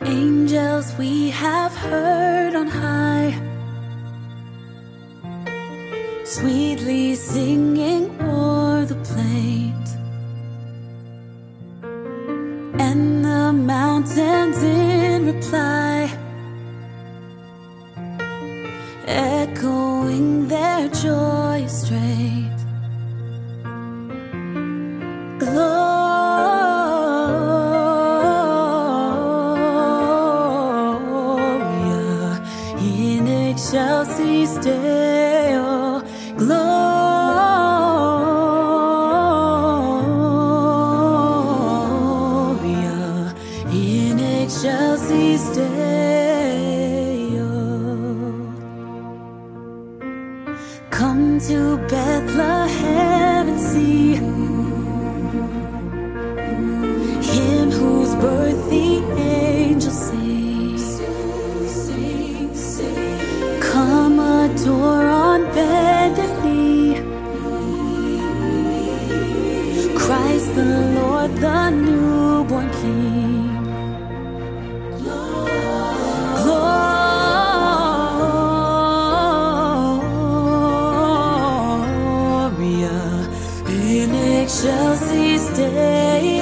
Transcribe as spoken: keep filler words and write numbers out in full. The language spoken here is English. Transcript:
Angels we have heard on high, sweetly singing o'er the plains, and the mountains in reply, echoing their joyous strains. Gloria in excelsis Deo. Gloria in excelsis Deo. Come to Bethlehem and see Him whose birth the angels sing. Come adore on bended knee Christ the Lord, the newborn King. Gloria in excelsis Deo.